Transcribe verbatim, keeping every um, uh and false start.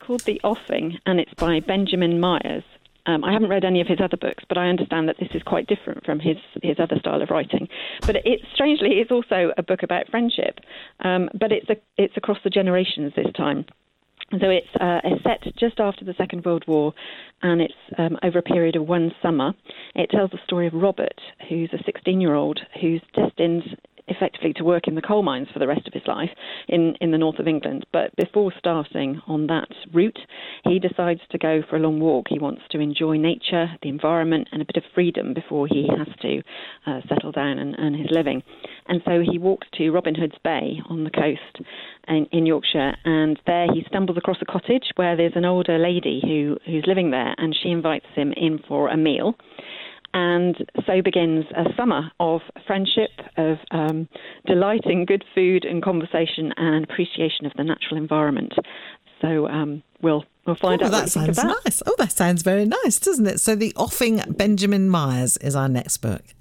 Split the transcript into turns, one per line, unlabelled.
called The Offing, and it's by Benjamin Myers. Um, I haven't read any of his other books, but I understand that this is quite different from his, his other style of writing. But it, strangely, it's also a book about friendship, um, but it's a, it's across the generations this time. So it's, uh, it's set just after the Second World War, and it's um, over a period of one summer. It tells the story of Robert, who's a sixteen-year-old who's destined effectively to work in the coal mines for the rest of his life in, in the north of England. But before starting on that route, he decides to go for a long walk. He wants to enjoy nature, the environment, and a bit of freedom before he has to uh, settle down and earn his living. And so he walks to Robin Hood's Bay on the coast in, in Yorkshire, and there he stumbles across a cottage where there's an older lady who, who's living there, and she invites him in for a meal. And so begins a summer of friendship, of um, delighting good food and conversation and appreciation of the natural environment. So um, we'll we'll find
oh,
out
that
what you think of
sounds
that.
nice. Oh, that sounds very nice, doesn't it? So The Offing, Benjamin Myers, is our next book.